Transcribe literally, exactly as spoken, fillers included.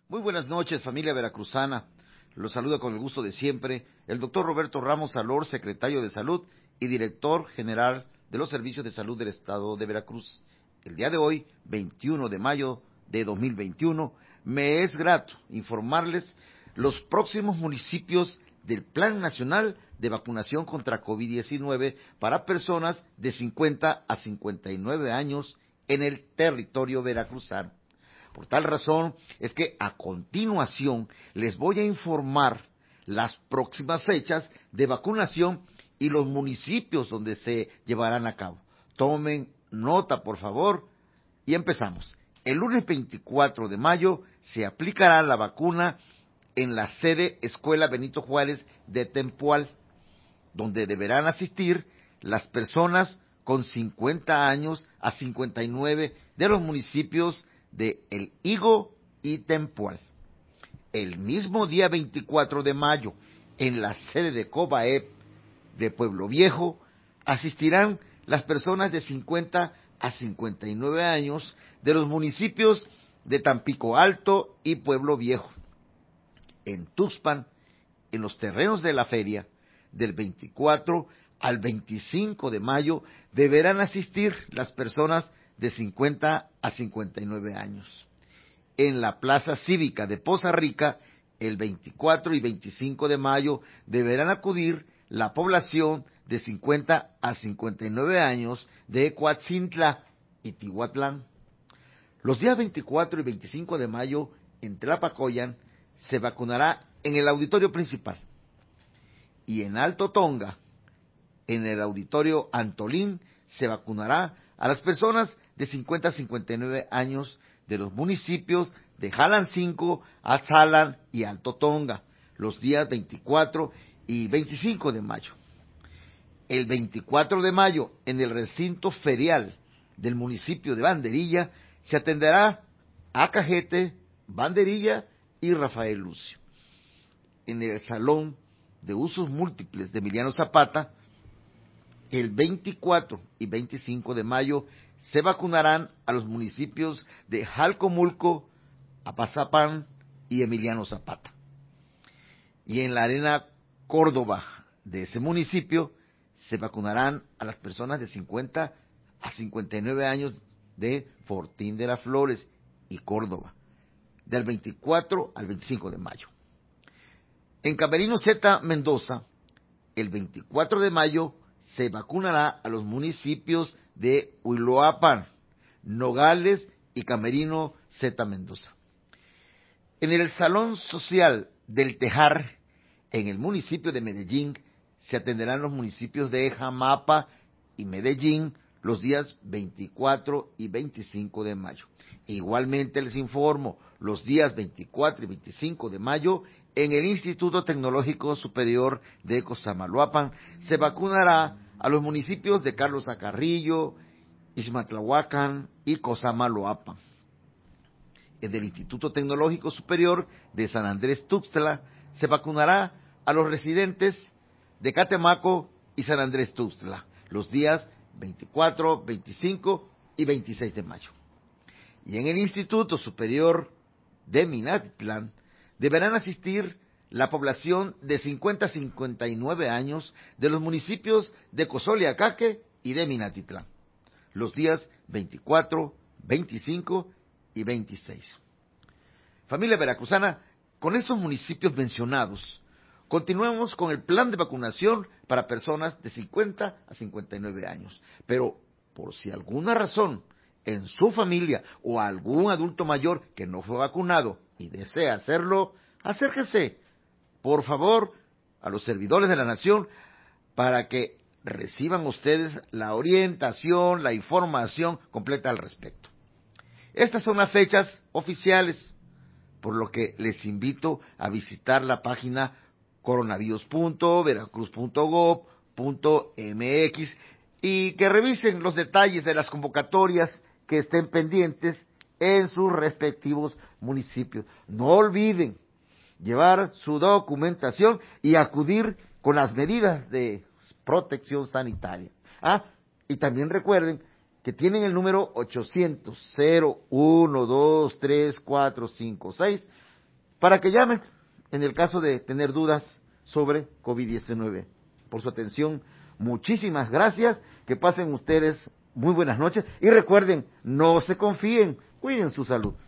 Muy buenas noches, familia veracruzana. Los saluda con el gusto de siempre el doctor Roberto Ramos Salor, secretario de Salud y director general de los Servicios de Salud del Estado de Veracruz. El día de hoy, veintiuno de mayo de dos mil veintiuno, me es grato informarles los próximos municipios del Plan Nacional de Vacunación contra COVID diecinueve para personas de cincuenta a cincuenta y nueve años en el territorio veracruzano. Por tal razón es que a continuación les voy a informar las próximas fechas de vacunación y los municipios donde se llevarán a cabo. Tomen nota, por favor, y empezamos. El lunes veinticuatro de mayo se aplicará la vacuna en la sede Escuela Benito Juárez de Tempoal, donde deberán asistir las personas con cincuenta años a cincuenta y nueve de los municipios de El Higo y Tempoal. El mismo día veinticuatro de mayo, en la sede de Cobaep de Pueblo Viejo, asistirán las personas de cincuenta a cincuenta y nueve años de los municipios de Tampico Alto y Pueblo Viejo. En Tuxpan, en los terrenos de la feria, del veinticuatro al veinticinco de mayo, deberán asistir las personas de cincuenta a cincuenta y nueve años. En la Plaza Cívica de Poza Rica, el veinticuatro y veinticinco de mayo, deberán acudir la población de cincuenta a cincuenta y nueve años de Coatzintla y Tihuatlán. Los días veinticuatro y veinticinco de mayo, en Tlapacoyan, se vacunará en el auditorio principal. Y en Alto Tonga, en el auditorio Antolín, se vacunará a las personas de cincuenta a cincuenta y nueve años de los municipios de Jalancingo, Atzalan y Alto Tonga, los días veinticuatro y veinticinco de mayo. El veinticuatro de mayo, en el recinto ferial del municipio de Banderilla, se atenderá a Cajete, Banderilla y Rafael Lucio. En el Salón de Usos Múltiples de Emiliano Zapata, el veinticuatro y veinticinco de mayo se vacunarán a los municipios de Jalcomulco, Apazapán y Emiliano Zapata. Y en la Arena Córdoba de ese municipio se vacunarán a las personas de cincuenta a cincuenta y nueve años de Fortín de las Flores y Córdoba, del veinticuatro al veinticinco de mayo. En Camerino Z Mendoza, el veinticuatro de mayo se vacunará a los municipios de Huiloapan, Nogales y Camerino Z Mendoza. En el Salón Social del Tejar, en el municipio de Medellín, se atenderán los municipios de Jamapa y Medellín los días veinticuatro y veinticinco de mayo. Igualmente les informo, los días veinticuatro y veinticinco de mayo, en el Instituto Tecnológico Superior de Cosamaloapan, se vacunará a los municipios de Carlos Acarrillo, Ixmatlahuacán y Cosamaloapan. En el Instituto Tecnológico Superior de San Andrés Tuxtla, se vacunará a los residentes de Catemaco y San Andrés Tuxtla, los días veinticuatro, veinticinco y veintiséis de mayo. Y en el Instituto Superior de Minatitlán deberán asistir la población de cincuenta a cincuenta y nueve años de los municipios de Cozoleacaque y de Minatitlán, los días veinticuatro, veinticinco y veintiséis. Familia veracruzana, con estos municipios mencionados, continuemos con el plan de vacunación para personas de cincuenta a cincuenta y nueve años. Pero, por si alguna razón en su familia o algún adulto mayor que no fue vacunado y desea hacerlo, acérquese, por favor, a los servidores de la nación para que reciban ustedes la orientación, la información completa al respecto. Estas son las fechas oficiales, por lo que les invito a visitar la página coronavirus punto veracruz punto gob punto mx y que revisen los detalles de las convocatorias que estén pendientes en sus respectivos municipios. No olviden llevar su documentación y acudir con las medidas de protección sanitaria. Ah, y también recuerden que tienen el número ochocientos, cero uno dos tres cuatro cinco seis para que llamen en el caso de tener dudas sobre COVID diecinueve. Por su atención, muchísimas gracias, que pasen ustedes muy buenas noches y recuerden, no se confíen, cuiden su salud.